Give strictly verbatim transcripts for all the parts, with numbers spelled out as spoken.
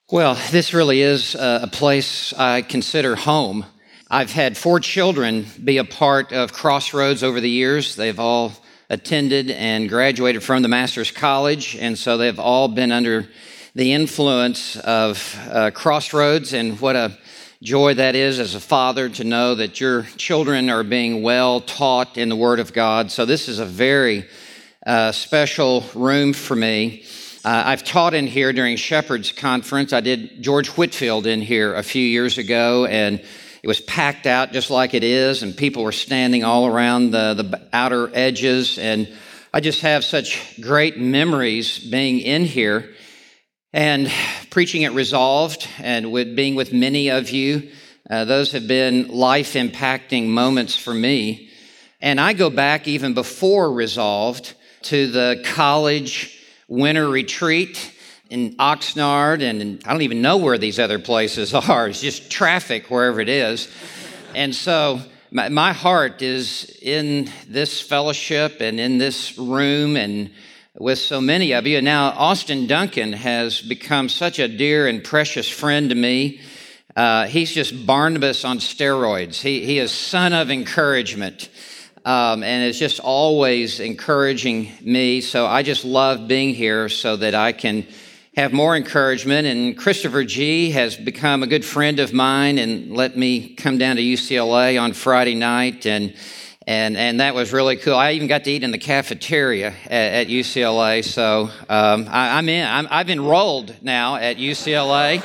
Well, this really is uh, a place I consider home. I've had four children be a part of Crossroads over the years. They've all attended and graduated from the Master's College, and so they've all been under the influence of uh, Crossroads, and what a joy that is as a father to know that your children are being well taught in the Word of God. So this is a very uh, special room for me. Uh, I've taught in here during Shepherd's Conference. I did George Whitefield in here a few years ago, and it was packed out just like it is, and people were standing all around the, the outer edges, and I just have such great memories being in here and preaching at Resolved and with being with many of you. Uh, those have been life-impacting moments for me. And I go back even before Resolved to the college winter retreat in Oxnard, and I don't even know where these other places are. It's just traffic wherever it is. And so my, my heart is in this fellowship and in this room and with so many of you. And now Austin Duncan has become such a dear and precious friend to me. Uh, he's just Barnabas on steroids. He, he is son of encouragement. Um, and it's just always encouraging me. So I just love being here so that I can have more encouragement. And Christopher G. has become a good friend of mine and let me come down to U C L A on Friday night. And and and that was really cool. I even got to eat in the cafeteria at, at U C L A. So um, I, I'm in. I'm, I've enrolled now at U C L A.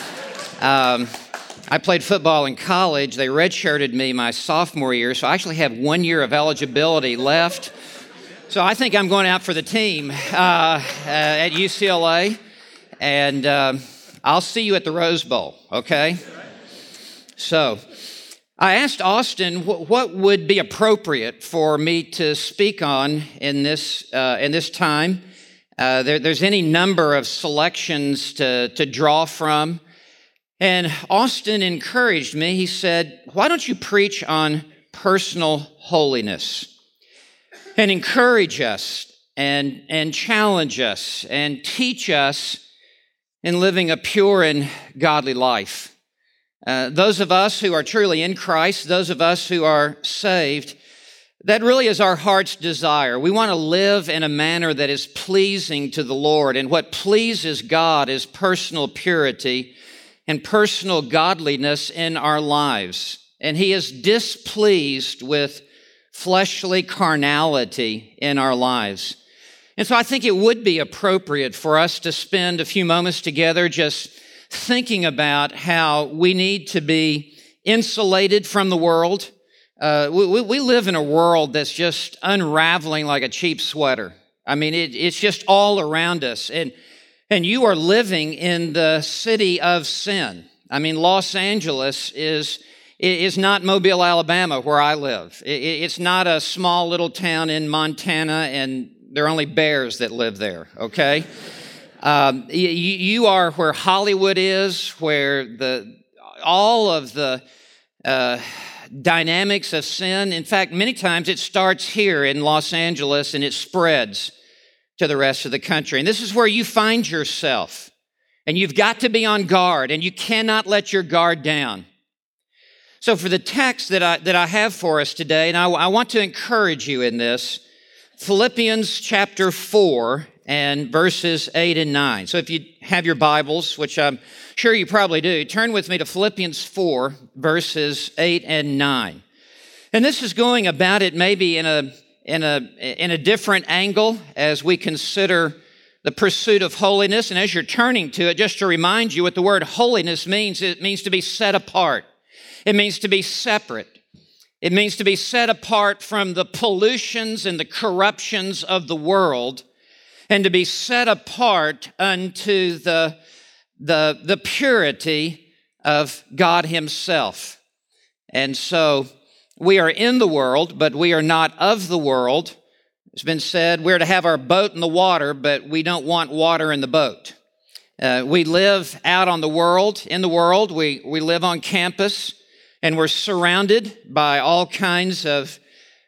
Um, I played football in college. They redshirted me my sophomore year, so I actually have one year of eligibility left. So I think I'm going out for the team uh, uh, at U C L A, and uh, I'll see you at the Rose Bowl, okay? So I asked Austin wh- what would be appropriate for me to speak on in this uh, in this time. Uh, there, there's any number of selections to, to draw from. And Austin encouraged me. He said, why don't you preach on personal holiness and encourage us and, and challenge us and teach us in living a pure and godly life. Uh, those of us who are truly in Christ, those of us who are saved, that really is our heart's desire. We want to live in a manner that is pleasing to the Lord. And what pleases God is personal purity and personal godliness in our lives. And He is displeased with fleshly carnality in our lives. And so I think it would be appropriate for us to spend a few moments together just thinking about how we need to be insulated from the world. Uh, we, we live in a world that's just unraveling like a cheap sweater. I mean, it, it's just all around us. And And you are living in the city of sin. I mean, Los Angeles is is not Mobile, Alabama, where I live. It's not a small little town in Montana, and there are only bears that live there, okay? um, you, you are where Hollywood is, where the all of the uh, dynamics of sin. In fact, many times it starts here in Los Angeles, and it spreads to the rest of the country. And this is where you find yourself. And you've got to be on guard, and you cannot let your guard down. So for the text that I, that I have for us today, and I, I want to encourage you in this, Philippians chapter four and verses eight and nine. So if you have your Bibles, which I'm sure you probably do, turn with me to Philippians four, verses eight and nine. And this is going about it maybe in a in a in a different angle as we consider the pursuit of holiness. And as you're turning to it, just to remind you what the word holiness means, it means to be set apart. It means to be separate. It means to be set apart from the pollutions and the corruptions of the world, and to be set apart unto the, the, the purity of God Himself. And so we are in the world, but we are not of the world. It's been said we're to have our boat in the water, but we don't want water in the boat. Uh, we live out on the world, in the world. We, we live on campus, and we're surrounded by all kinds of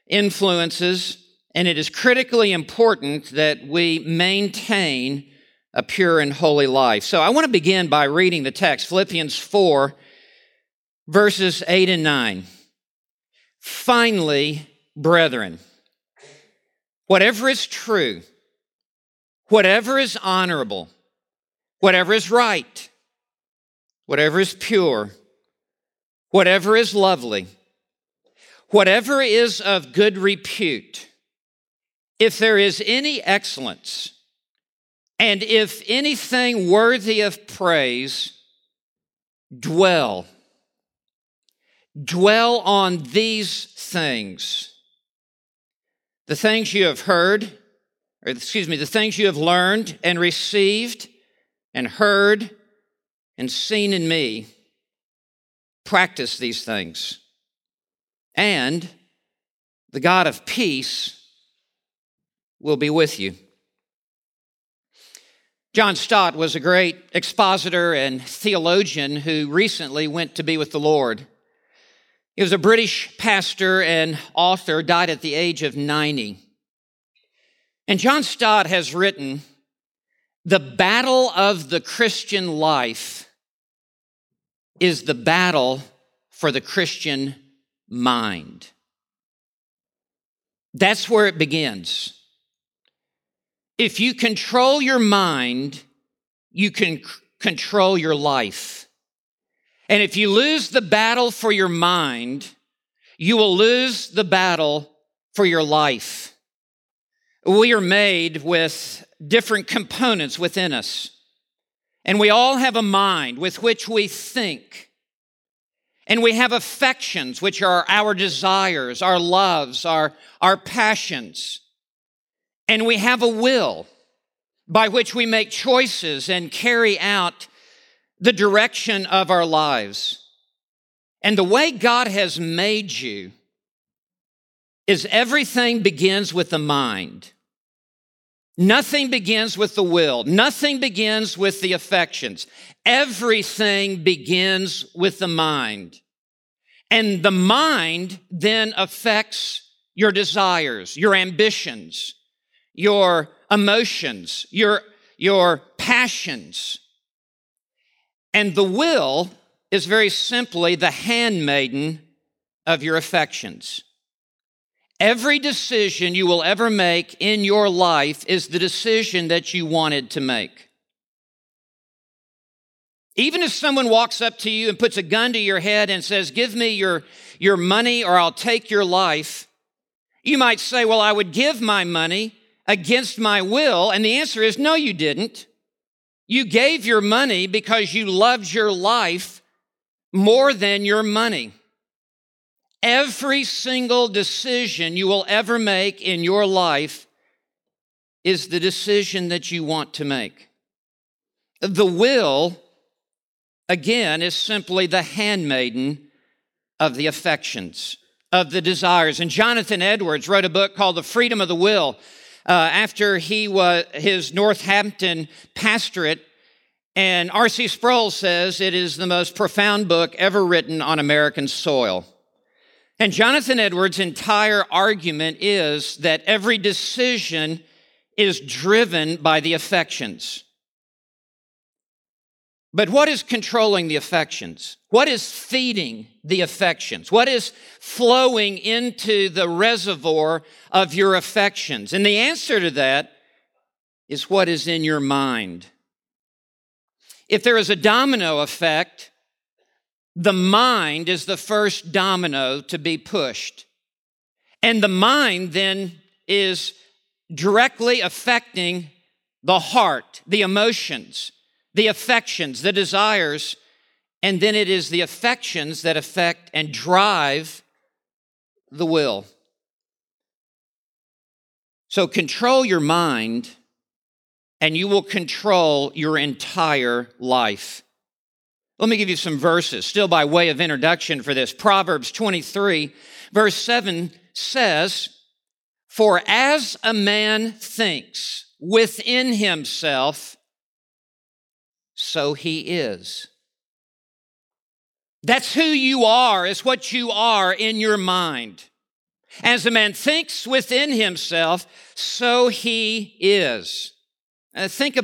influences, and it is critically important that we maintain a pure and holy life. So I want to begin by reading the text, Philippians four, verses eight and nine. Finally, brethren, whatever is true, whatever is honorable, whatever is right, whatever is pure, whatever is lovely, whatever is of good repute, if there is any excellence, and if anything worthy of praise, dwell. Dwell on these things. The things you have heard, or excuse me, the things you have learned and received and heard and seen in me, practice these things. And the God of peace will be with you. John Stott was a great expositor and theologian who recently went to be with the Lord. He was a British pastor and author, died at the age of ninety. And John Stott has written, "The battle of the Christian life is the battle for the Christian mind." That's where it begins. If you control your mind, you can c- control your life. And if you lose the battle for your mind, you will lose the battle for your life. We are made with different components within us, and we all have a mind with which we think. And we have affections, which are our desires, our loves, our, our passions. And we have a will by which we make choices and carry out the direction of our lives. And the way God has made you is everything begins with the mind. Nothing begins with the will. Nothing begins with the affections. Everything begins with the mind. And the mind then affects your desires, your ambitions, your emotions, your, your passions. And the will is very simply the handmaiden of your affections. Every decision you will ever make in your life is the decision that you wanted to make. Even if someone walks up to you and puts a gun to your head and says, "Give me your, your money or I'll take your life," you might say, "Well, I would give my money against my will." And the answer is, no, you didn't. You gave your money because you loved your life more than your money. Every single decision you will ever make in your life is the decision that you want to make. The will, again, is simply the handmaiden of the affections, of the desires. And Jonathan Edwards wrote a book called The Freedom of the Will uh, after he was his Northampton pastorate. And R C Sproul says it is the most profound book ever written on American soil. And Jonathan Edwards' entire argument is that every decision is driven by the affections. But what is controlling the affections? What is feeding the affections? What is flowing into the reservoir of your affections? And the answer to that is what is in your mind. If there is a domino effect, the mind is the first domino to be pushed. And the mind then is directly affecting the heart, the emotions, the affections, the desires, and then it is the affections that affect and drive the will. So control your mind, and you will control your entire life. Let me give you some verses, still by way of introduction for this. Proverbs twenty-three, verse seven says, "For as a man thinks within himself, so he is." That's who you are, is what you are in your mind. As a man thinks within himself, so he is. Uh, think about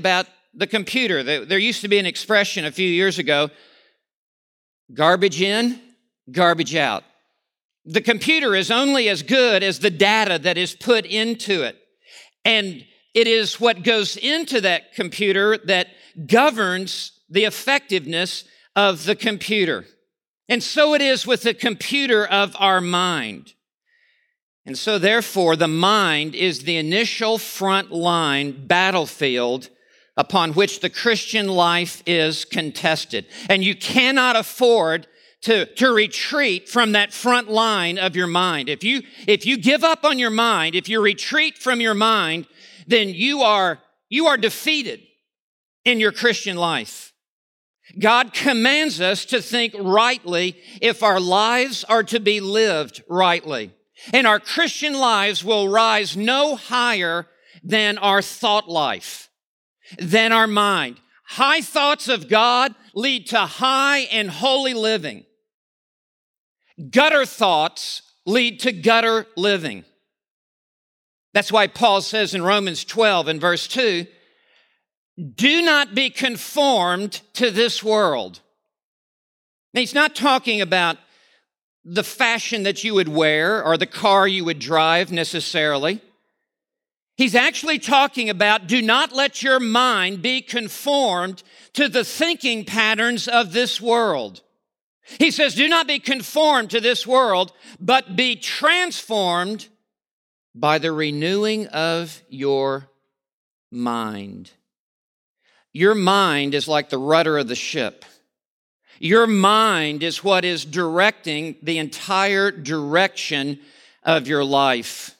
the computer. There used to be an expression a few years ago, garbage in, garbage out. The computer is only as good as the data that is put into it. And it is what goes into that computer that governs the effectiveness of the computer. And so it is with the computer of our mind. And so therefore, the mind is the initial front line battlefield upon which the Christian life is contested. And you cannot afford to, to retreat from that front line of your mind. If you, if you give up on your mind, if you retreat from your mind, then you are, you are defeated in your Christian life. God commands us to think rightly if our lives are to be lived rightly. And our Christian lives will rise no higher than our thought life, than our mind. High thoughts of God lead to high and holy living. Gutter thoughts lead to gutter living. That's why Paul says in Romans twelve and verse two, do not be conformed to this world. Now, he's not talking about the fashion that you would wear or the car you would drive necessarily. He's actually talking about do not let your mind be conformed to the thinking patterns of this world. He says, do not be conformed to this world, but be transformed by the renewing of your mind. Your mind is like the rudder of the ship. Your mind is what is directing the entire direction of your life.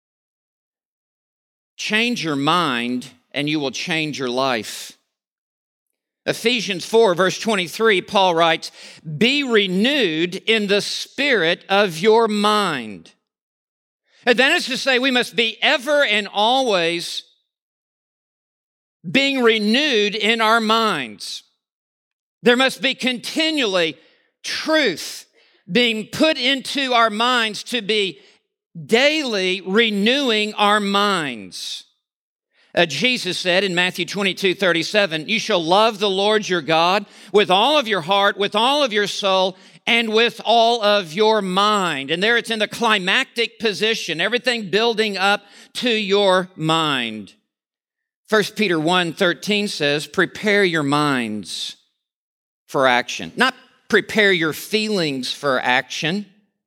Change your mind and you will change your life. Ephesians four, verse twenty-three, Paul writes, be renewed in the spirit of your mind. And that is to say, we must be ever and always being renewed in our minds. There must be continually truth being put into our minds to be daily renewing our minds. Uh, Jesus said in Matthew twenty-two, thirty-seven, you shall love the Lord your God with all of your heart, with all of your soul, and with all of your mind. And there it's in the climactic position, everything building up to your mind. First Peter one, thirteen says, prepare your minds for action. Not prepare your feelings for action.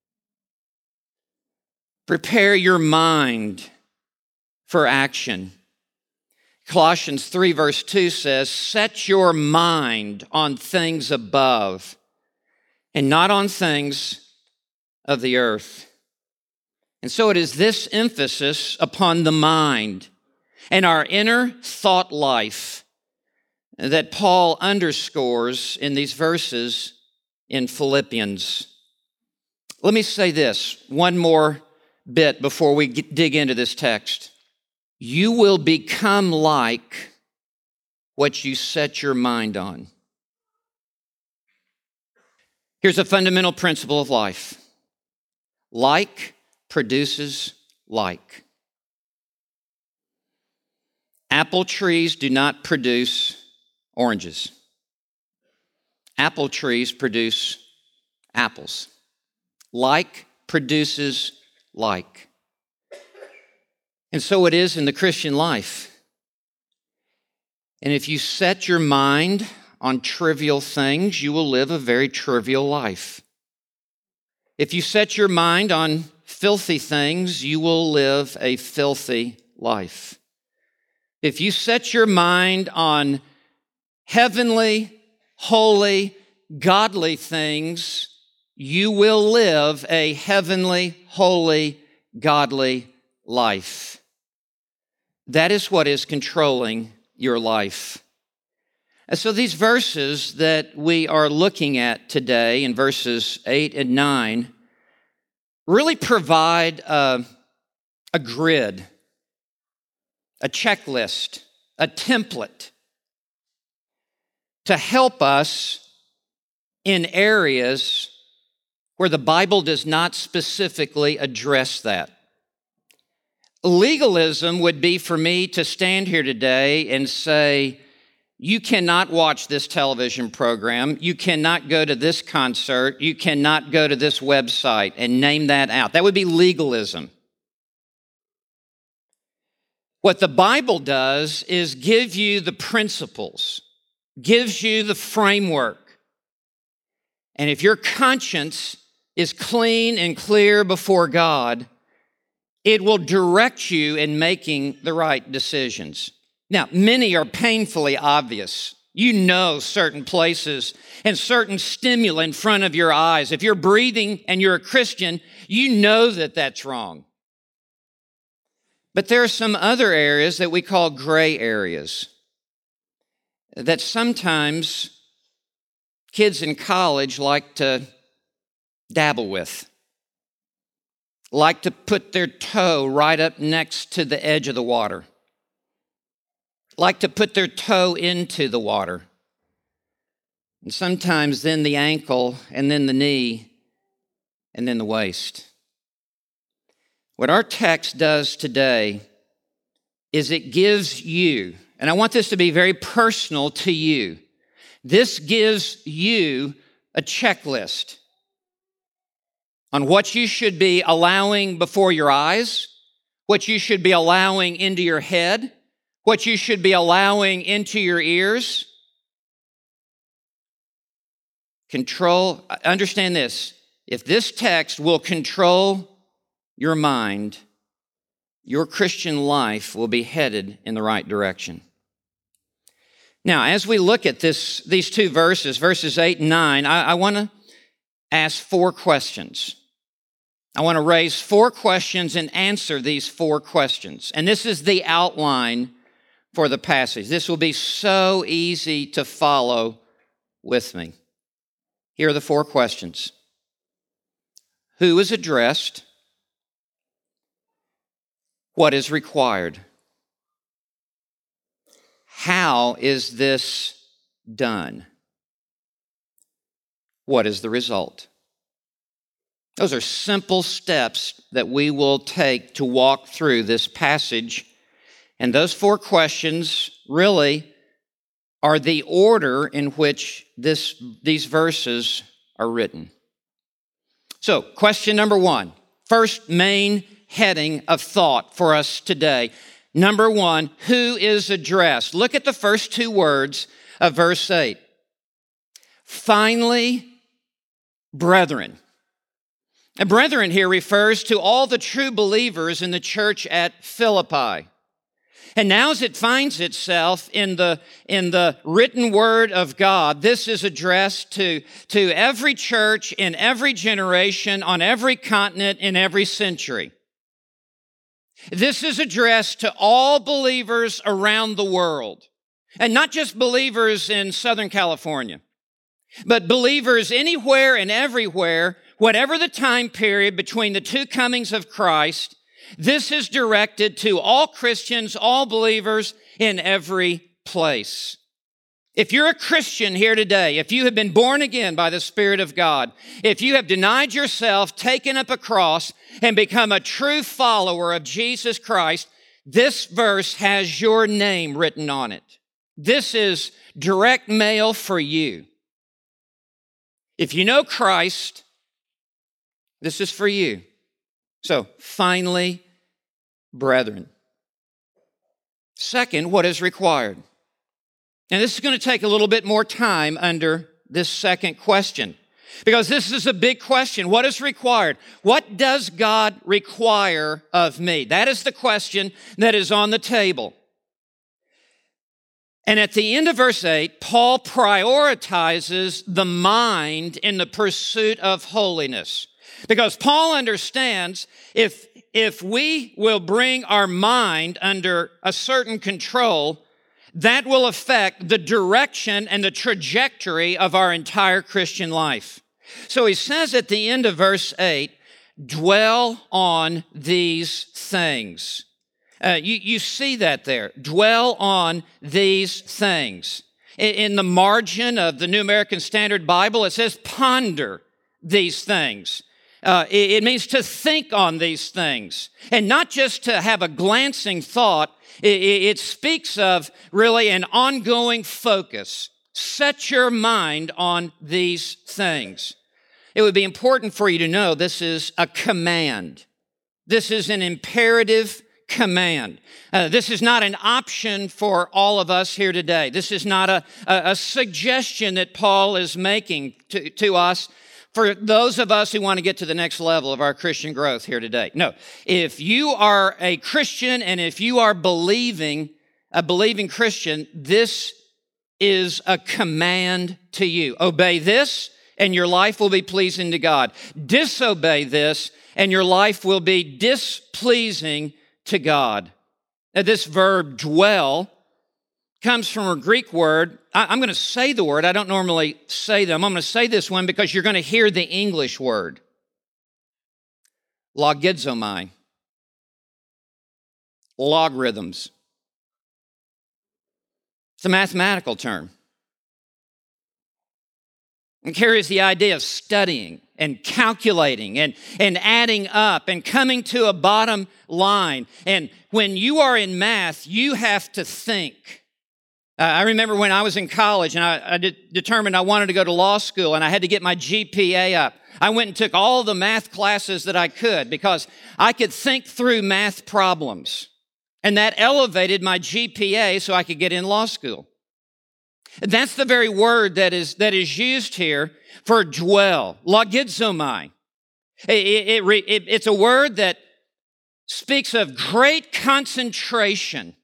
Prepare your mind for action. Colossians three, verse two says, set your mind on things above and not on things of the earth. And so it is this emphasis upon the mind and our inner thought life that Paul underscores in these verses in Philippians. Let me say this one more bit before we get, dig into this text. You will become like what you set your mind on. Here's a fundamental principle of life. Like produces like. Apple trees do not produce oranges. Apple trees produce apples. Like produces like. And so it is in the Christian life. And if you set your mind on trivial things, you will live a very trivial life. If you set your mind on filthy things, you will live a filthy life. If you set your mind on heavenly, holy, godly things, you will live a heavenly, holy, godly life. That is what is controlling your life. And so these verses that we are looking at today in verses eight and nine really provide a, a grid, a checklist, a template to help us in areas where the Bible does not specifically address that. Legalism would be for me to stand here today and say, You cannot watch this television program. You cannot go to this concert. You cannot go to this website and name that out. That would be legalism. What the Bible does is give you the principles, gives you the framework. And if your conscience is clean and clear before God, it will direct you in making the right decisions. Now, many are painfully obvious. You know certain places and certain stimuli in front of your eyes. If you're breathing and you're a Christian, you know that that's wrong. But there are some other areas that we call gray areas that sometimes kids in college like to dabble with, like to put their toe right up next to the edge of the water, like to put their toe into the water, and sometimes then the ankle, and then the knee, and then the waist. What our text does today is it gives you, and I want this to be very personal to you, this gives you a checklist on what you should be allowing before your eyes, what you should be allowing into your head, what you should be allowing into your ears. Control, understand this, if this text will control your mind, your Christian life will be headed in the right direction. Now, as we look at this, these two verses, verses eight and nine, I, I want to ask four questions. I want to raise four questions and answer these four questions. And this is the outline for the passage. This will be so easy to follow with me. Here are the four questions. Who is addressed? What is required? How is this done? What is the result? Those are simple steps that we will take to walk through this passage. And those four questions really are the order in which this, these verses are written. So, question number one, first main heading of thought for us today. Number one, who is addressed? Look at the first two words of verse eight. Finally, brethren. And brethren here refers to all the true believers in the church at Philippi. And now as it finds itself in the, in the written word of God, this is addressed to, to every church in every generation, on every continent, in every century. This is addressed to all believers around the world. And not just believers in Southern California, but believers anywhere and everywhere, whatever the time period between the two comings of Christ. This is directed to all Christians, all believers in every place. If you're a Christian here today, if you have been born again by the Spirit of God, if you have denied yourself, taken up a cross, and become a true follower of Jesus Christ, this verse has your name written on it. This is direct mail for you. If you know Christ, this is for you. So, finally, brethren. Second, what is required? And this is going to take a little bit more time under this second question, because this is a big question. What is required? What does God require of me? That is the question that is on the table. And at the end of verse eight, Paul prioritizes the mind in the pursuit of holiness. Because Paul understands if, if we will bring our mind under a certain control, that will affect the direction and the trajectory of our entire Christian life. So he says at the end of verse eight, dwell on these things. Uh, you, you see that there. Dwell on these things. In, in the margin of the New American Standard Bible, it says ponder these things. Uh, it, it means to think on these things, and not just to have a glancing thought. It, it, it speaks of really an ongoing focus. Set your mind on these things. It would be important for you to know this is a command. This is an imperative command. Uh, this is not an option for all of us here today. This is not a, a, a suggestion that Paul is making to, to us for those of us who want to get to the next level of our Christian growth here today. No, if you are a Christian and if you are believing, a believing Christian, this is a command to you. Obey this, and your life will be pleasing to God. Disobey this, and your life will be displeasing to God. Now, this verb dwell comes from a Greek word. I, I'm going to say the word. I don't normally say them. I'm going to say this one because you're going to hear the English word. Logizomai. Logarithms. It's a mathematical term. It carries the idea of studying and calculating and, and adding up and coming to a bottom line. And when you are in math, you have to think. Uh, I remember when I was in college and I, I de- determined I wanted to go to law school and I had to get my G P A up. I went and took all the math classes that I could because I could think through math problems. And that elevated my G P A so I could get in law school. That's the very word that is that is used here for dwell, logizomai. It, it, it, it's a word that speaks of great concentration.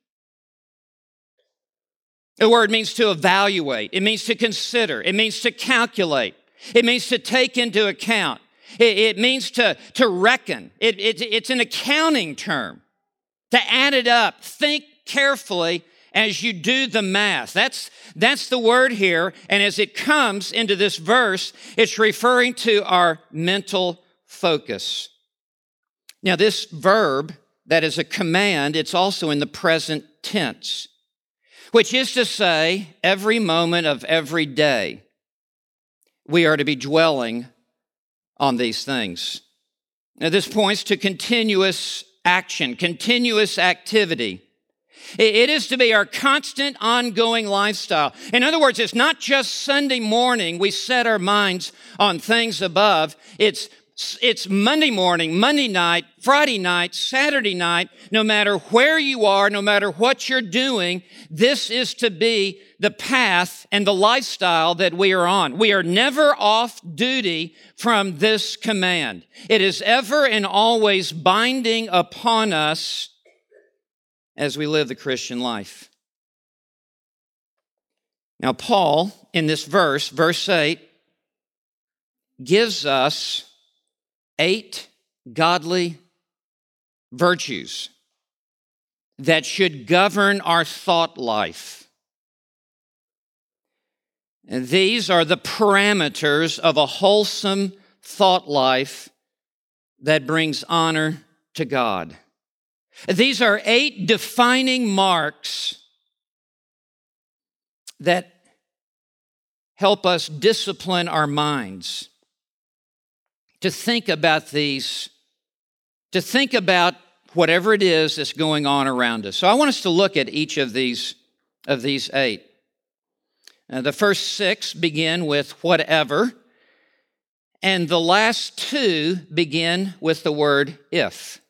The word means to evaluate. It means to consider. It means to calculate. It means to take into account. It, it means to, to reckon. It, it, it's an accounting term. To add it up, think carefully as you do the math. That's, that's the word here. And as it comes into this verse, it's referring to our mental focus. Now, this verb that is a command, it's also in the present tense, which is to say, every moment of every day, we are to be dwelling on these things. Now, this points to continuous action, continuous activity. It is to be our constant, ongoing lifestyle. In other words, it's not just Sunday morning we set our minds on things above. It's, it's Monday morning, Monday night, Friday night, Saturday night. No matter where you are, no matter what you're doing, this is to be the path and the lifestyle that we are on. We are never off duty from this command. It is ever and always binding upon us as we live the Christian life. Now, Paul, in this verse, verse eight, gives us eight godly virtues that should govern our thought life. And these are the parameters of a wholesome thought life that brings honor to God. These are eight defining marks that help us discipline our minds to think about these, to think about whatever it is that's going on around us. So I want us to look at each of these, of these eight. Uh, the first six begin with whatever, and the last two begin with the word if.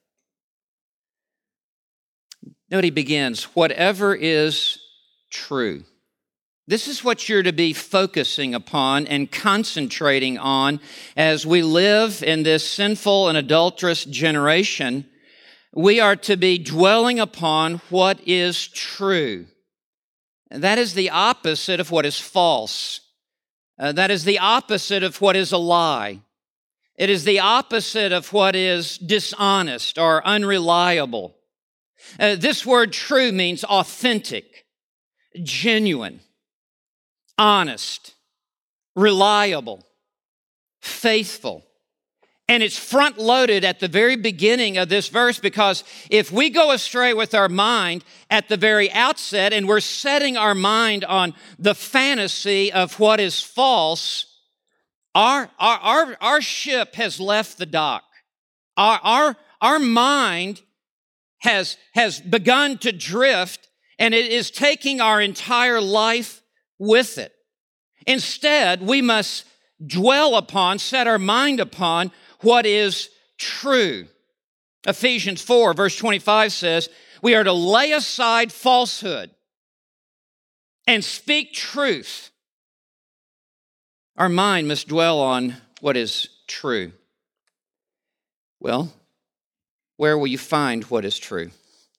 Note he begins, whatever is true. This is what you're to be focusing upon and concentrating on as we live in this sinful and adulterous generation. We are to be dwelling upon what is true. And that is the opposite of what is false. Uh, that is the opposite of what is a lie. It is the opposite of what is dishonest or unreliable. Uh, this word true means authentic, genuine, honest, reliable, faithful. And it's front-loaded at the very beginning of this verse because if we go astray with our mind at the very outset and we're setting our mind on the fantasy of what is false, Our, our, our, our ship has left the dock. Our, our, our mind has, has begun to drift, and it is taking our entire life with it. Instead, we must dwell upon, set our mind upon what is true. Ephesians four, verse twenty-five says, we are to lay aside falsehood and speak truth. Our mind must dwell on what is true. Well, where will you find what is true?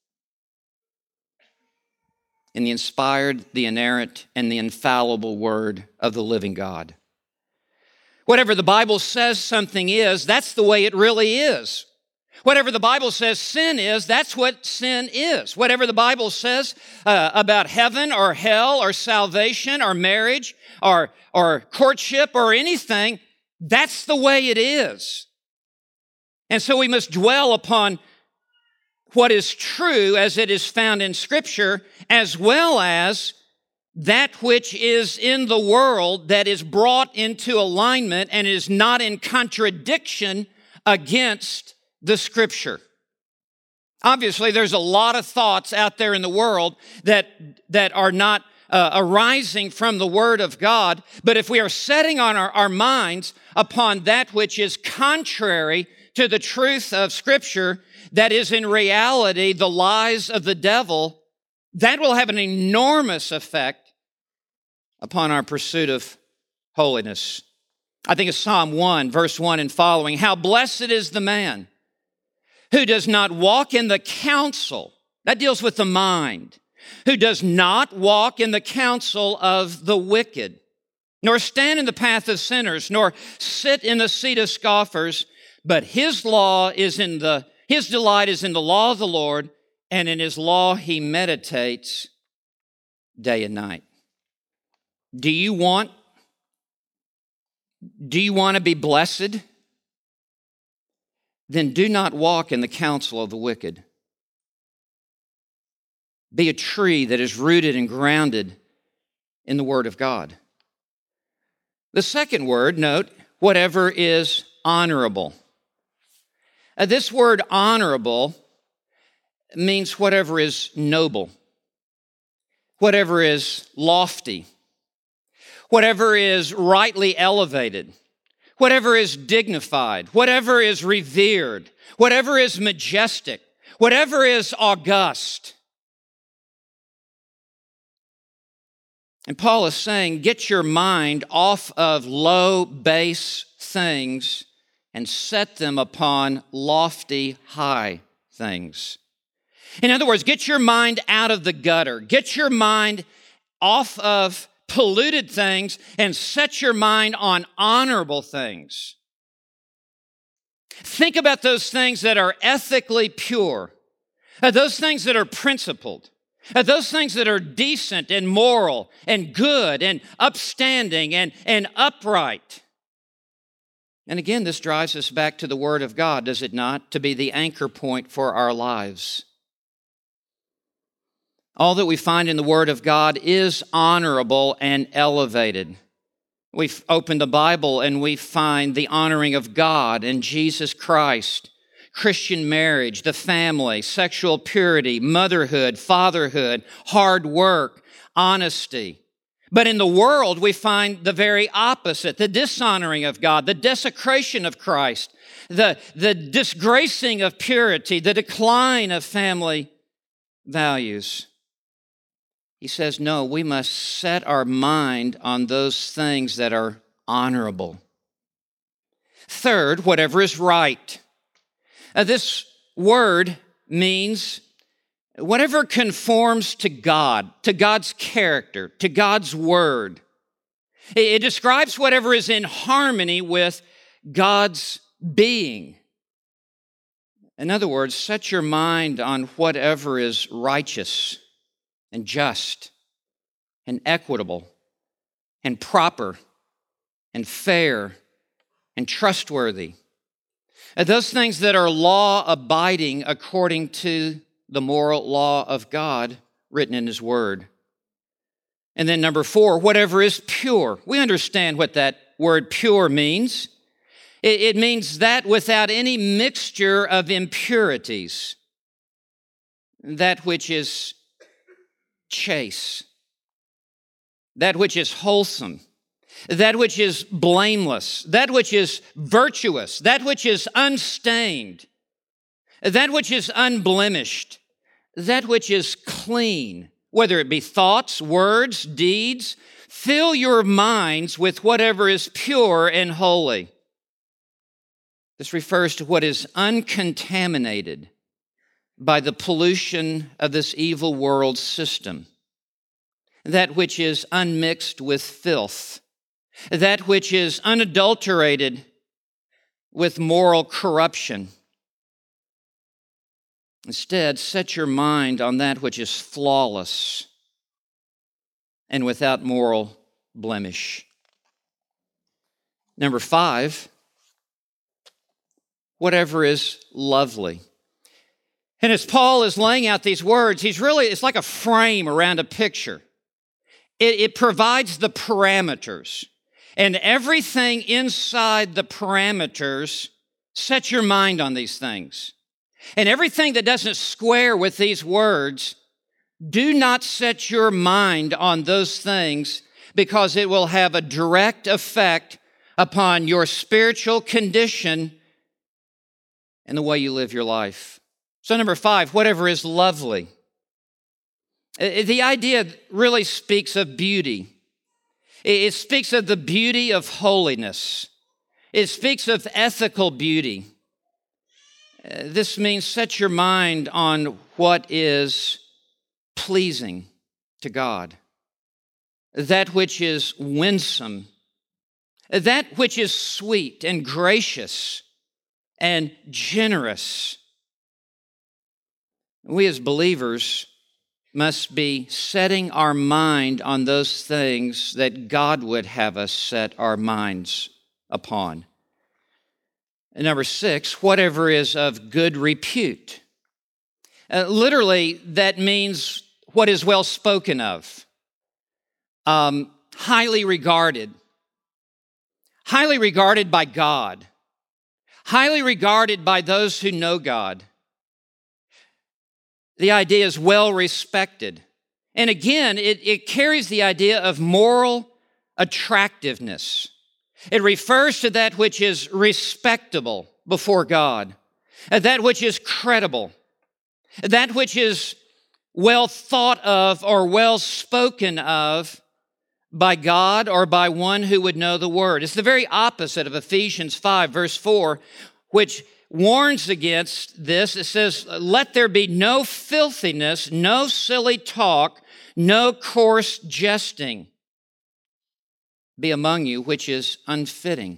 In the inspired, the inerrant, and the infallible Word of the living God. Whatever the Bible says something is, that's the way it really is. Whatever the Bible says sin is, that's what sin is. Whatever the Bible says uh, about heaven or hell or salvation or marriage or, or courtship or anything, that's the way it is. And so we must dwell upon what is true as it is found in Scripture, as well as that which is in the world that is brought into alignment and is not in contradiction against the Scripture. Obviously, there's a lot of thoughts out there in the world that, that are not uh, arising from the Word of God, but if we are setting on our, our minds upon that which is contrary to the truth of Scripture, that is in reality the lies of the devil, that will have an enormous effect upon our pursuit of holiness. I think of Psalm one, verse one and following. How blessed is the man who does not walk in the counsel, that deals with the mind, who does not walk in the counsel of the wicked, nor stand in the path of sinners, nor sit in the seat of scoffers, but his law is in the, his delight is in the law of the Lord, and in his law he meditates day and night. Do you want, do you want to be blessed? Then do not walk in the counsel of the wicked. Be a tree that is rooted and grounded in the Word of God. The second word, note, whatever is honorable. Uh, this word honorable means whatever is noble, whatever is lofty, whatever is rightly elevated, whatever is dignified, whatever is revered, whatever is majestic, whatever is august. And Paul is saying, get your mind off of low, base things and set them upon lofty, high things. In other words, get your mind out of the gutter. Get your mind off of polluted things and set your mind on honorable things. Think about those things that are ethically pure, those things that are principled, those things that are decent and moral and good and upstanding and, and upright. And again, this drives us back to the Word of God, does it not? To be the anchor point for our lives. All that we find in the Word of God is honorable and elevated. We open the Bible and we find the honoring of God and Jesus Christ, Christian marriage, the family, sexual purity, motherhood, fatherhood, hard work, honesty. But in the world, we find the very opposite, the dishonoring of God, the desecration of Christ, the, the disgracing of purity, the decline of family values. He says, no, we must set our mind on those things that are honorable. Third, whatever is right. Uh, this word means whatever conforms to God, to God's character, to God's word. It, it describes whatever is in harmony with God's being. In other words, set your mind on whatever is righteous and just and equitable and proper and fair and trustworthy. And those things that are law-abiding according to the moral law of God written in His Word. And then number four, whatever is pure. We understand what that word pure means. It, it means that without any mixture of impurities, that which is chaste, that which is wholesome, that which is blameless, that which is virtuous, that which is unstained, that which is unblemished, that which is clean, whether it be thoughts, words, deeds. Fill your minds with whatever is pure and holy. This refers to what is uncontaminated by the pollution of this evil world system, that which is unmixed with filth, that which is unadulterated with moral corruption. Instead, set your mind on that which is flawless and without moral blemish. Number five, whatever is lovely. And as Paul is laying out these words, he's really, it's like a frame around a picture. It, it provides the parameters. And everything inside the parameters, set your mind on these things. And everything that doesn't square with these words, do not set your mind on those things, because it will have a direct effect upon your spiritual condition and the way you live your life. So number five, whatever is lovely. The idea really speaks of beauty. It speaks of the beauty of holiness. It speaks of ethical beauty. This means set your mind on what is pleasing to God, that which is winsome, that which is sweet and gracious and generous. We as believers must be setting our mind on those things that God would have us set our minds upon. And number six, whatever is of good repute. Uh, literally, that means what is well spoken of, um, highly regarded, highly regarded by God, highly regarded by those who know God. The idea is well respected. And again, it, it carries the idea of moral attractiveness. It refers to that which is respectable before God, that which is credible, that which is well thought of or well spoken of by God or by one who would know the Word. It's the very opposite of Ephesians five, verse four, which warns against this. It says, let there be no filthiness, no silly talk, no coarse jesting be among you, which is unfitting.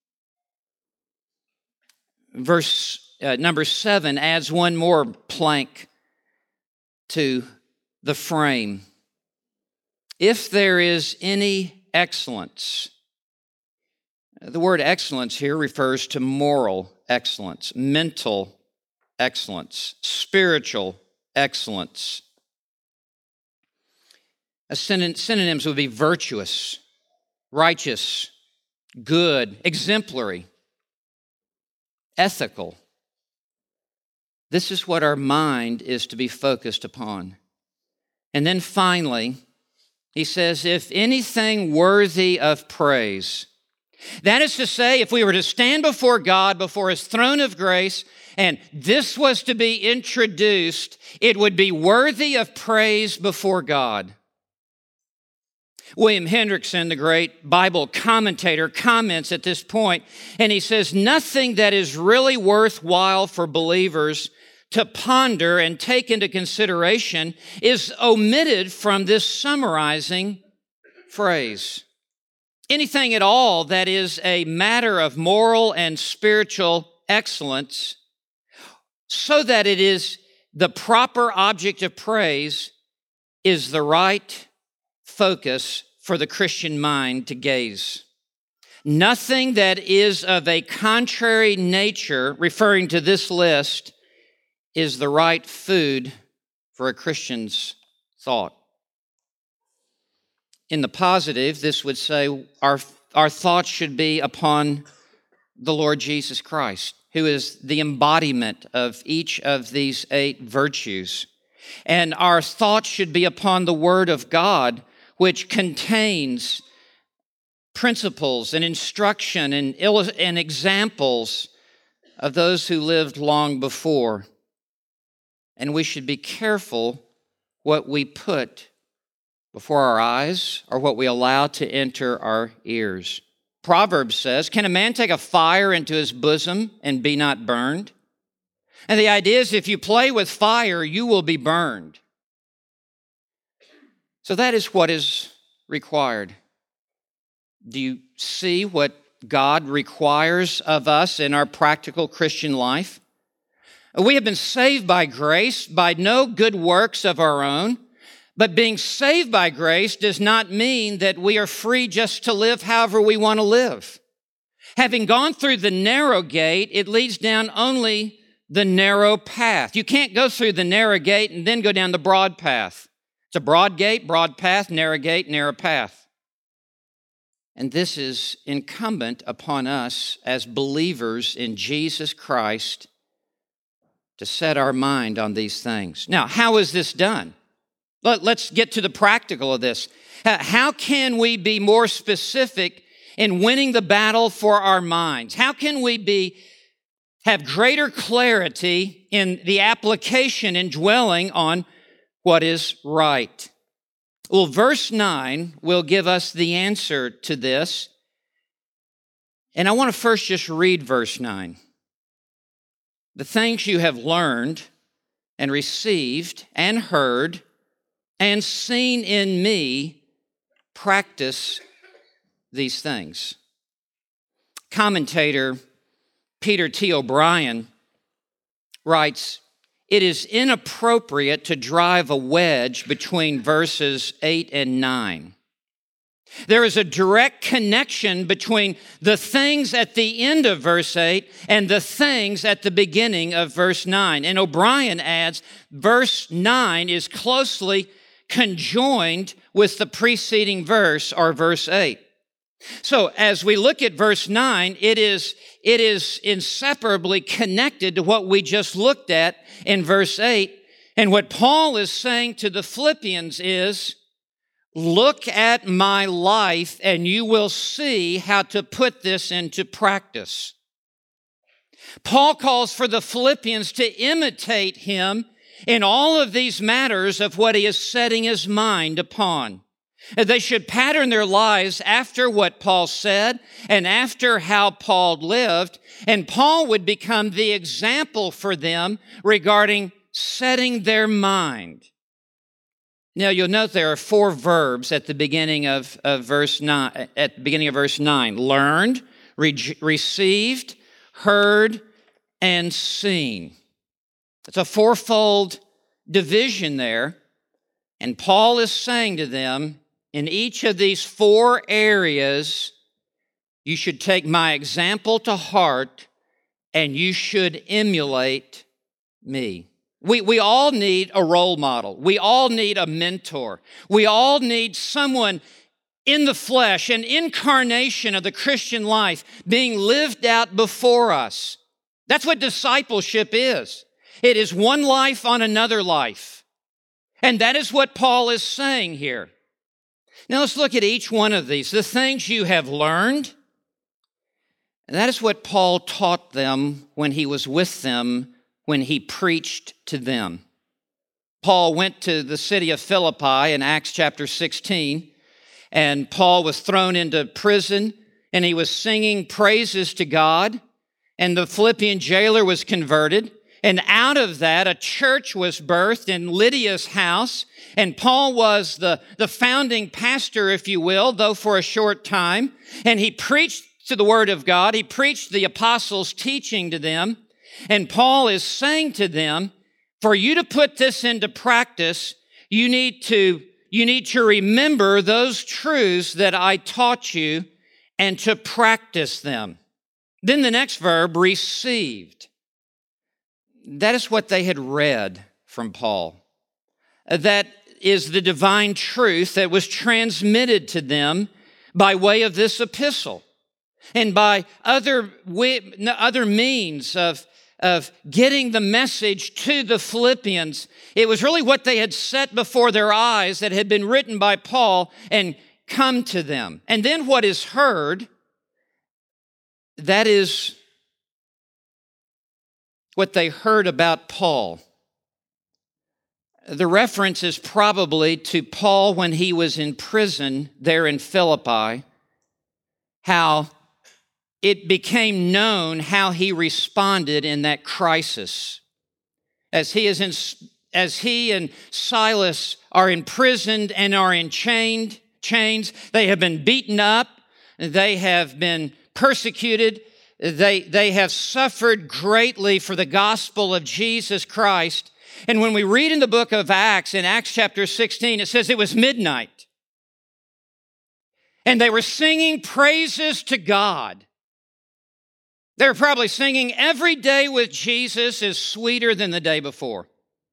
Verse uh, number seven adds one more plank to the frame. If there is any excellence, the word excellence here refers to moral excellence, mental excellence, spiritual excellence. A syn- synonyms would be virtuous, righteous, good, exemplary, ethical. This is what our mind is to be focused upon. And then finally, he says, if anything worthy of praise. That is to say, if we were to stand before God, before His throne of grace, and this was to be introduced, it would be worthy of praise before God. William Hendrickson, the great Bible commentator, comments at this point, and he says, nothing that is really worthwhile for believers to ponder and take into consideration is omitted from this summarizing phrase. Anything at all that is a matter of moral and spiritual excellence, so that it is the proper object of praise, is the right focus for the Christian mind to gaze. Nothing that is of a contrary nature, referring to this list, is the right food for a Christian's thought. In the positive, this would say our, our thoughts should be upon the Lord Jesus Christ, who is the embodiment of each of these eight virtues. And our thoughts should be upon the Word of God, which contains principles and instruction and, and examples of those who lived long before. And we should be careful what we put before our eyes or what we allow to enter our ears. Proverbs says, can a man take a fire into his bosom and be not burned? And the idea is if you play with fire, you will be burned. So that is what is required. Do you see what God requires of us in our practical Christian life? We have been saved by grace, by no good works of our own. But being saved by grace does not mean that we are free just to live however we want to live. Having gone through the narrow gate, it leads down only the narrow path. You can't go through the narrow gate and then go down the broad path. It's a broad gate, broad path, narrow gate, narrow path. And this is incumbent upon us as believers in Jesus Christ to set our mind on these things. Now, how is this done? Let's get to the practical of this. How can we be more specific in winning the battle for our minds? How can we be have greater clarity in the application and dwelling on what is right? Well, verse nine will give us the answer to this. And I want to first just read verse nine. The things you have learned and received and heard and seen in me, practice these things. Commentator Peter T. O'Brien writes, it is inappropriate to drive a wedge between verses eight and nine. There is a direct connection between the things at the end of verse eight and the things at the beginning of verse nine. And O'Brien adds, verse nine is closely conjoined with the preceding verse or verse eight. So as we look at verse nine, it is, it is inseparably connected to what we just looked at in verse eight. And what Paul is saying to the Philippians is, look at my life and you will see how to put this into practice. Paul calls for the Philippians to imitate him in all of these matters of what he is setting his mind upon. They should pattern their lives after what Paul said and after how Paul lived, and Paul would become the example for them regarding setting their mind. Now, you'll note there are four verbs at the beginning of, of verse nine, at the beginning of verse nine. Learned, re- received, heard, and seen. It's a fourfold division there. And Paul is saying to them, in each of these four areas, you should take my example to heart and you should emulate me. We, we all need a role model. We all need a mentor. We all need someone in the flesh, an incarnation of the Christian life being lived out before us. That's what discipleship is. It is one life on another life. And that is what Paul is saying here. Now let's look at each one of these. The things you have learned, and that is what Paul taught them when he was with them, when he preached to them. Paul went to the city of Philippi in Acts chapter sixteen, and Paul was thrown into prison, and he was singing praises to God, and the Philippian jailer was converted. And out of that, a church was birthed in Lydia's house. And Paul was the, the founding pastor, if you will, though for a short time. And he preached to the word of God. He preached the apostles' teaching to them. And Paul is saying to them, for you to put this into practice, you need to, you need to remember those truths that I taught you and to practice them. Then the next verb, received. That is what they had read from Paul. That is the divine truth that was transmitted to them by way of this epistle and by other, other means of, of getting the message to the Philippians. It was really what they had set before their eyes that had been written by Paul and come to them. And then what is heard, that is what they heard about Paul. The reference is probably to Paul when he was in prison there in Philippi, how it became known how he responded in that crisis. As he is in, as he and Silas are imprisoned and are in chained, chains, they have been beaten up, they have been persecuted, they, they have suffered greatly for the gospel of Jesus Christ. And when we read in the book of Acts, in Acts chapter sixteen, it says it was midnight. And they were singing praises to God. They were probably singing, "Every day with Jesus is sweeter than the day before."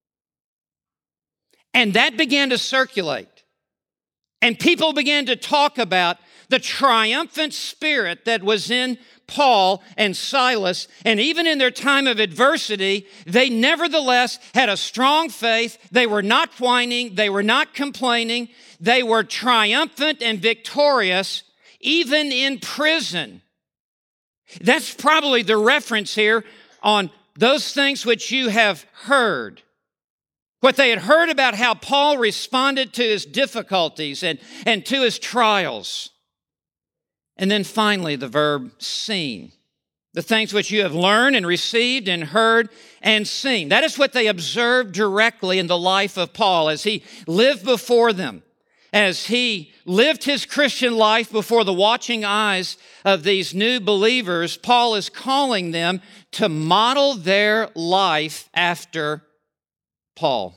And that began to circulate. And people began to talk about the triumphant spirit that was in Paul and Silas, and even in their time of adversity, they nevertheless had a strong faith. They were not whining. They were not complaining. They were triumphant and victorious, even in prison. That's probably the reference here on those things which you have heard. What they had heard about how Paul responded to his difficulties and, and to his trials. And then finally, the verb seen. The things which you have learned and received and heard and seen. That is what they observed directly in the life of Paul as he lived before them. As he lived his Christian life before the watching eyes of these new believers, Paul is calling them to model their life after Paul.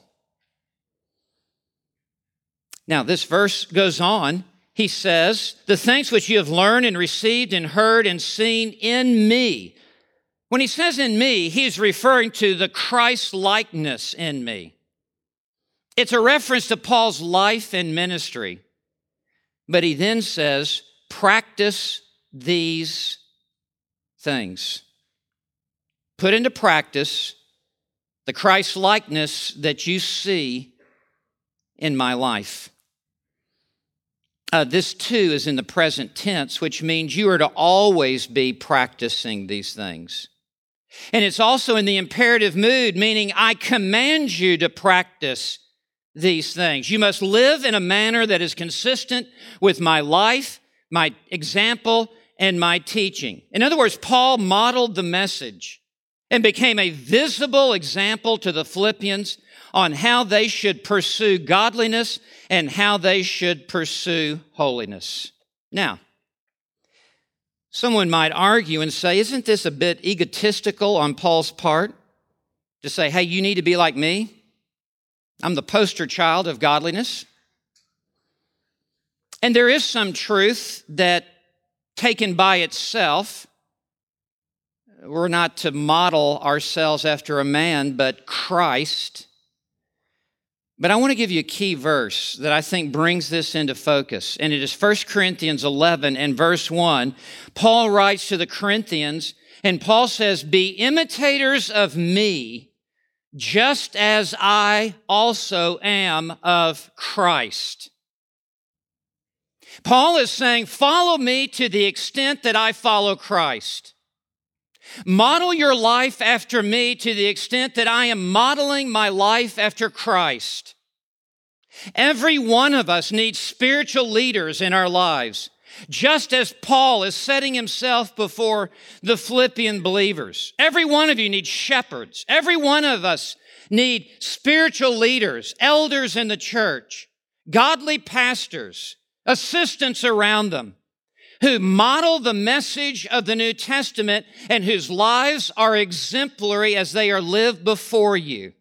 Now, this verse goes on. He says, "The things which you have learned and received and heard and seen in me." When he says in me, he's referring to the Christ-likeness in me. It's a reference to Paul's life and ministry. But he then says, practice these things. Put into practice the Christ-likeness that you see in my life. Uh, this too is in the present tense, which means you are to always be practicing these things. And it's also in the imperative mood, meaning I command you to practice these things. You must live in a manner that is consistent with my life, my example, and my teaching. In other words, Paul modeled the message and became a visible example to the Philippians on how they should pursue godliness and how they should pursue holiness. Now, someone might argue and say, isn't this a bit egotistical on Paul's part? To say, hey, you need to be like me. I'm the poster child of godliness. And there is some truth that, taken by itself, we're not to model ourselves after a man, but Christ. But I want to give you a key verse that I think brings this into focus. And it is First Corinthians eleven and verse one. Paul writes to the Corinthians, and Paul says, "Be imitators of me, just as I also am of Christ." Paul is saying, follow me to the extent that I follow Christ. Model your life after me to the extent that I am modeling my life after Christ. Every one of us needs spiritual leaders in our lives, just as Paul is setting himself before the Philippian believers. Every one of you needs shepherds. Every one of us need spiritual leaders, elders in the church, godly pastors, assistants around them, who model the message of the New Testament and whose lives are exemplary as they are lived before you.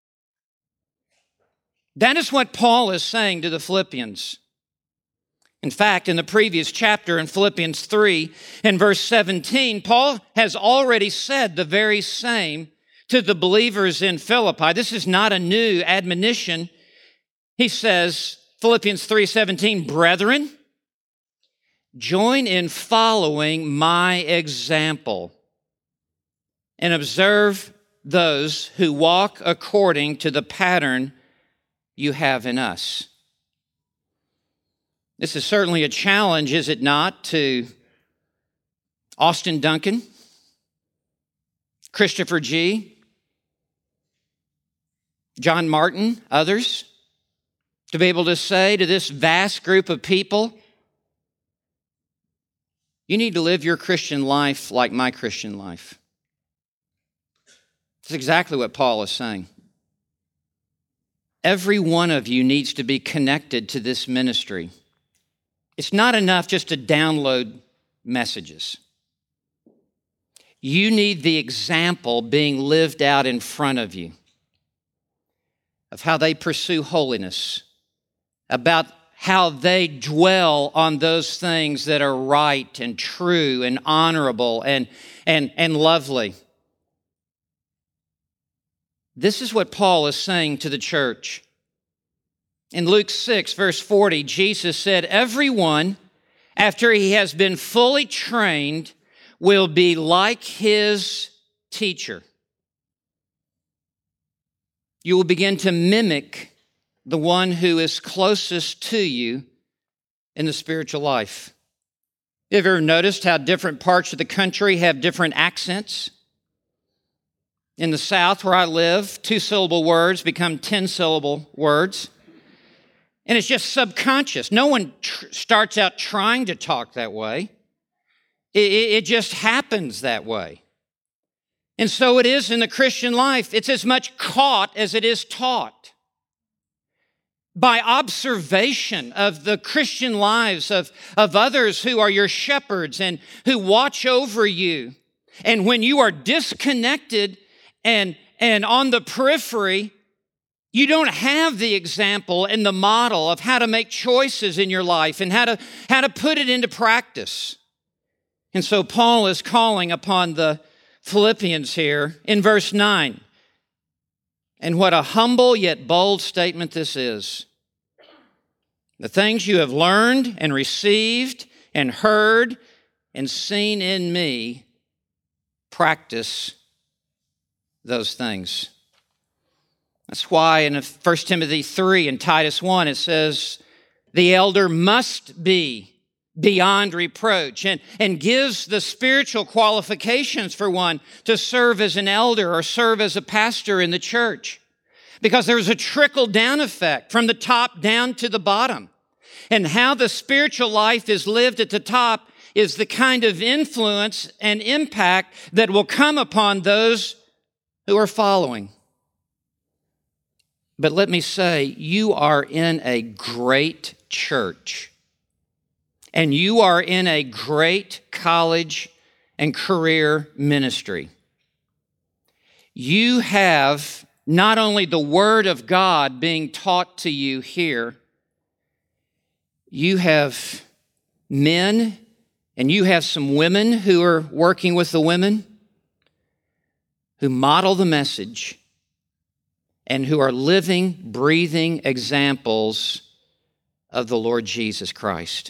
That is what Paul is saying to the Philippians. In fact, in the previous chapter in Philippians three and verse seventeen, Paul has already said the very same to the believers in Philippi. This is not a new admonition. He says, Philippians three seventeen, brethren, join in following my example and observe those who walk according to the pattern you have in us. This is certainly a challenge, is it not, to Austin Duncan, Christopher G., John Martin, others, to be able to say to this vast group of people, you need to live your Christian life like my Christian life. That's exactly what Paul is saying. Every one of you needs to be connected to this ministry. It's not enough just to download messages. You need the example being lived out in front of you of how they pursue holiness, about how they dwell on those things that are right and true and honorable and, and, and lovely. This is what Paul is saying to the church. In Luke six, verse forty, Jesus said, everyone, after he has been fully trained, will be like his teacher. You will begin to mimic the one who is closest to you in the spiritual life. Have you ever noticed how different parts of the country have different accents? In the South, where I live, two-syllable words become ten-syllable words. And it's just subconscious. No one tr- starts out trying to talk that way. It, it, it just happens that way. And so it is in the Christian life. It's as much caught as it is taught. By observation of the Christian lives of, of others who are your shepherds and who watch over you. And when you are disconnected and, and on the periphery, you don't have the example and the model of how to make choices in your life and how to, how to put it into practice. And so Paul is calling upon the Philippians here in verse nine. And what a humble yet bold statement this is. The things you have learned and received and heard and seen in me, practice those things. That's why in First Timothy three and Titus one, it says, the elder must be beyond reproach, and, and gives the spiritual qualifications for one to serve as an elder or serve as a pastor in the church. Because there's a trickle-down effect from the top down to the bottom. And how the spiritual life is lived at the top is the kind of influence and impact that will come upon those who are following. But let me say, you are in a great church. And you are in a great college and career ministry. You have not only the Word of God being taught to you here, you have men and you have some women who are working with the women who model the message and who are living, breathing examples of the Lord Jesus Christ.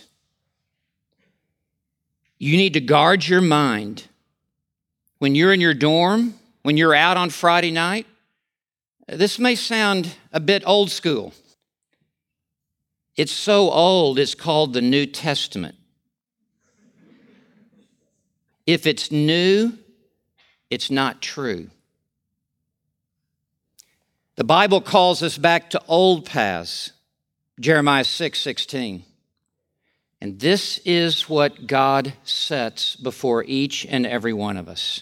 You need to guard your mind when you're in your dorm, when you're out on Friday night. This may sound a bit old school. It's so old, it's called the New Testament. If it's new, it's not true. The Bible calls us back to old paths, Jeremiah six sixteen. And this is what God sets before each and every one of us.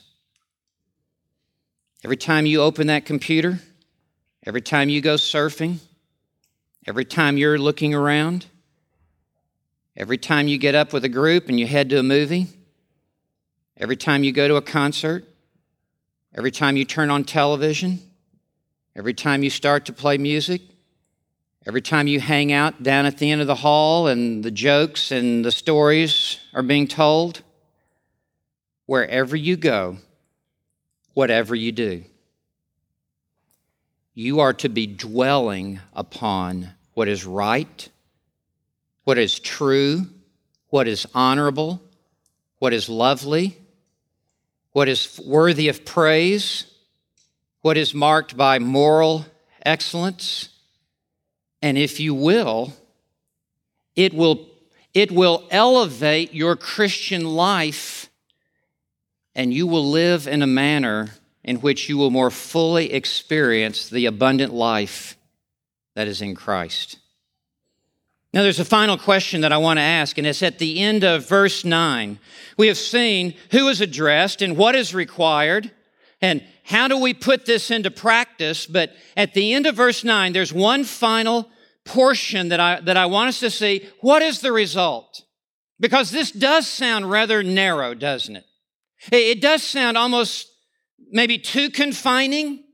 Every time you open that computer, every time you go surfing, every time you're looking around, every time you get up with a group and you head to a movie, every time you go to a concert, every time you turn on television, every time you start to play music, every time you hang out down at the end of the hall and the jokes and the stories are being told, wherever you go, whatever you do, you are to be dwelling upon what is right, what is true, what is honorable, what is lovely, what is worthy of praise, what is marked by moral excellence. And if you will, it will, it will elevate your Christian life, and you will live in a manner in which you will more fully experience the abundant life that is in Christ. Now, there's a final question that I want to ask, and it's at the end of verse nine. We have seen who is addressed and what is required, and how do we put this into practice. But at the end of verse nine, there's one final portion that I, that I want us to see. What is the result? Because this does sound rather narrow, doesn't it? It does sound almost maybe too confining.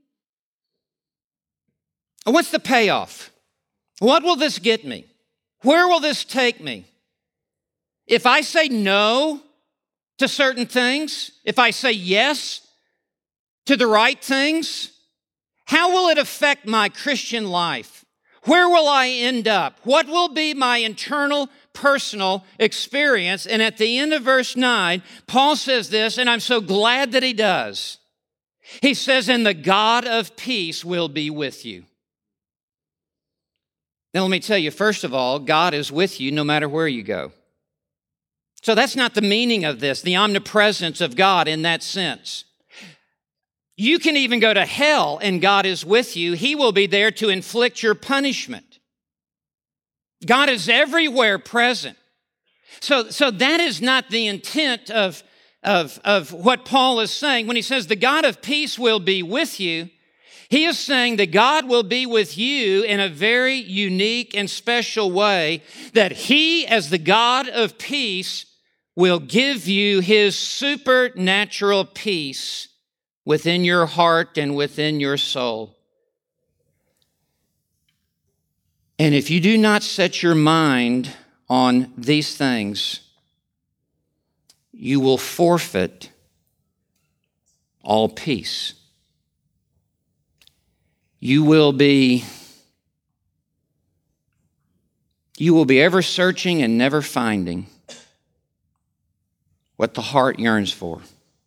What's the payoff? What will this get me? Where will this take me? If I say no to certain things, if I say yes to the right things, how will it affect my Christian life? Where will I end up? What will be my internal personal experience? And at the end of verse nine, Paul says this, and I'm so glad that he does. He says, and the God of peace will be with you. Now, let me tell you, first of all, God is with you no matter where you go. So that's not the meaning of this, the omnipresence of God in that sense. You can even go to hell and God is with you. He will be there to inflict your punishment. God is everywhere present. So, so that is not the intent of, of, of what Paul is saying. When he says the God of peace will be with you, he is saying that God will be with you in a very unique and special way, that he, as the God of peace, will give you his supernatural peace within your heart and within your soul. And if you do not set your mind on these things, you will forfeit all peace. You will be, you will be ever searching and never finding what the heart yearns for.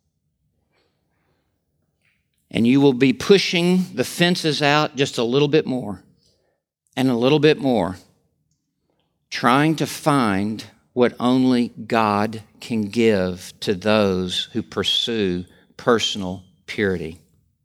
And you will be pushing the fences out just a little bit more and a little bit more, trying to find what only God can give to those who pursue personal purity.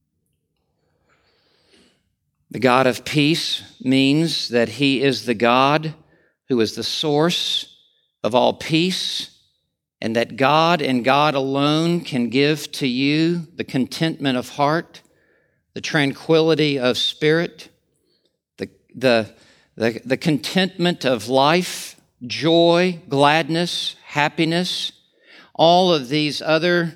The God of peace means that he is the God who is the source of all peace, and that God and God alone can give to you the contentment of heart, the tranquility of spirit, the, the, the, the contentment of life, joy, gladness, happiness, all of these other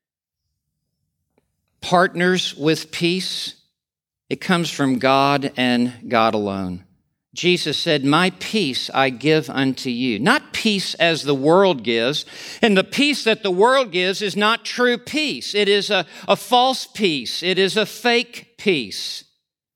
partners with peace. It comes from God and God alone. Jesus said, my peace I give unto you. Not peace as the world gives. And the peace that the world gives is not true peace. It is a, a false peace. It is a fake peace.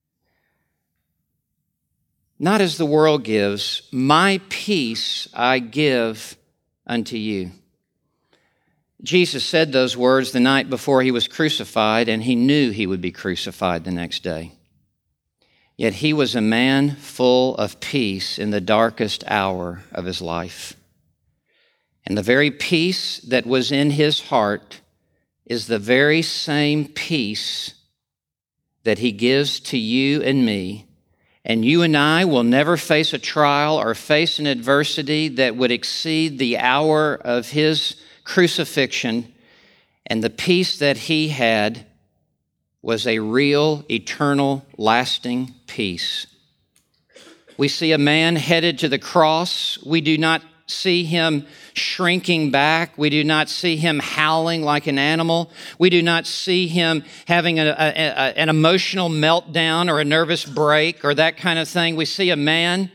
Not as the world gives. My peace I give unto you. Jesus said those words the night before he was crucified, and he knew he would be crucified the next day. Yet he was a man full of peace in the darkest hour of his life. And the very peace that was in his heart is the very same peace that he gives to you and me. And you and I will never face a trial or face an adversity that would exceed the hour of his crucifixion, and the peace that he had was a real, eternal, lasting peace. We see a man headed to the cross. We do not see him shrinking back. We do not see him howling like an animal. We do not see him having a, a, a, an emotional meltdown or a nervous break or that kind of thing. We see a man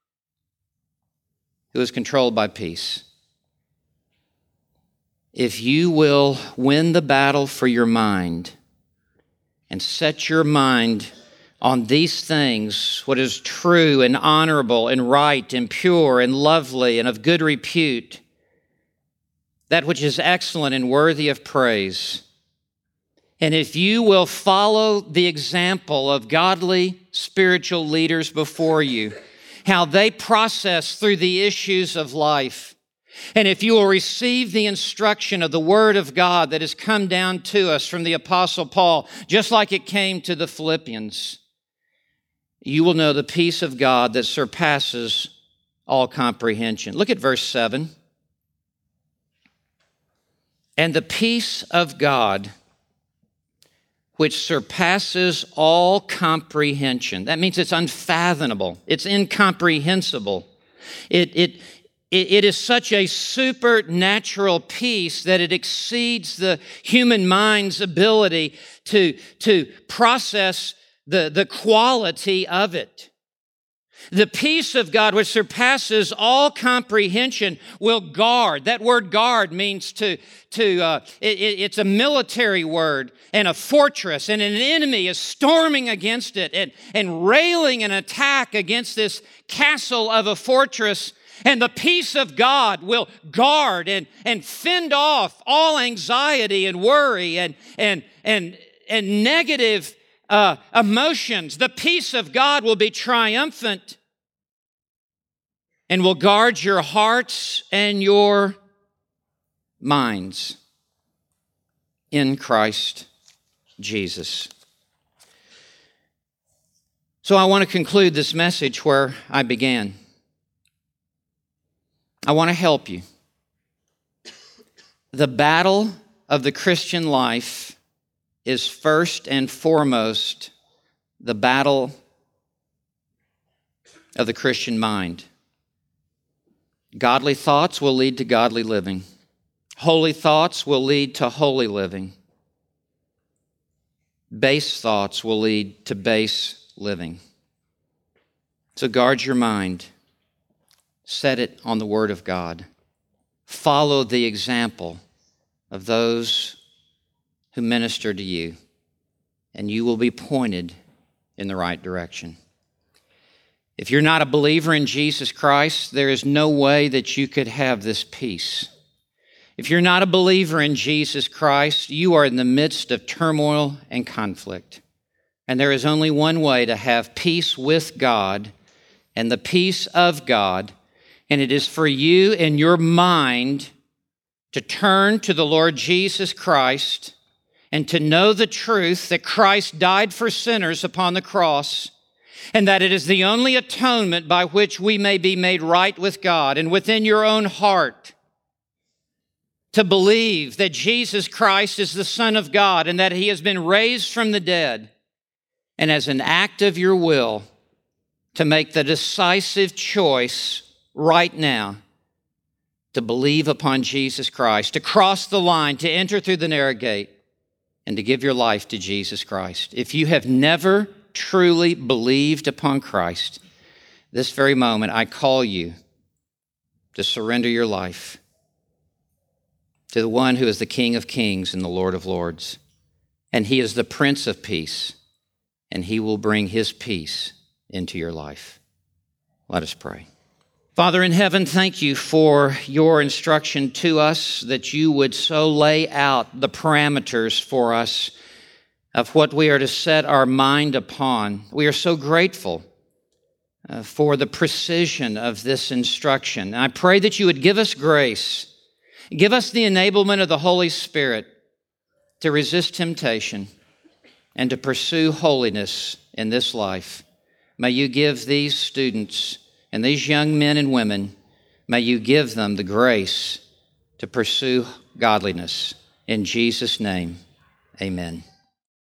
who is controlled by peace. If you will win the battle for your mind and set your mind on these things, what is true and honorable and right and pure and lovely and of good repute, that which is excellent and worthy of praise. And if you will follow the example of godly spiritual leaders before you, how they process through the issues of life, and if you will receive the instruction of the Word of God that has come down to us from the Apostle Paul, just like it came to the Philippians, you will know the peace of God that surpasses all comprehension. Look at verse seven. And the peace of God, which surpasses all comprehension. That means it's unfathomable. It's incomprehensible. It, it, it is such a supernatural peace that it exceeds the human mind's ability to, to process the, the quality of it. The peace of God, which surpasses all comprehension, will guard. That word guard means to, to uh, it, it's a military word, and a fortress, and an enemy is storming against it and, and railing an attack against this castle of a fortress. And the peace of God will guard and, and fend off all anxiety and worry and, and, and, and negative uh, emotions. The peace of God will be triumphant and will guard your hearts and your minds in Christ Jesus. So I want to conclude this message where I began. I want to help you. The battle of the Christian life is first and foremost the battle of the Christian mind. Godly thoughts will lead to godly living. Holy thoughts will lead to holy living. Base thoughts will lead to base living. So guard your mind. Set it on the Word of God. Follow the example of those who minister to you, and you will be pointed in the right direction. If you're not a believer in Jesus Christ, there is no way that you could have this peace. If you're not a believer in Jesus Christ, you are in the midst of turmoil and conflict. And there is only one way to have peace with God and the peace of God, and it is for you and your mind to turn to the Lord Jesus Christ and to know the truth that Christ died for sinners upon the cross, and that it is the only atonement by which we may be made right with God. And within your own heart, to believe that Jesus Christ is the Son of God and that He has been raised from the dead, and as an act of your will, to make the decisive choice right now to believe upon Jesus Christ, to cross the line, to enter through the narrow gate, and to give your life to Jesus Christ. If you have never truly believed upon Christ, this very moment I call you to surrender your life to the one who is the King of Kings and the Lord of Lords. And He is the Prince of Peace, and He will bring His peace into your life. Let us pray. Father in heaven, thank you for your instruction to us, that you would so lay out the parameters for us of what we are to set our mind upon. We are so grateful uh, for the precision of this instruction. And I pray that you would give us grace, give us the enablement of the Holy Spirit to resist temptation and to pursue holiness in this life. May you give these students and these young men and women, may you give them the grace to pursue godliness. In Jesus' name, amen.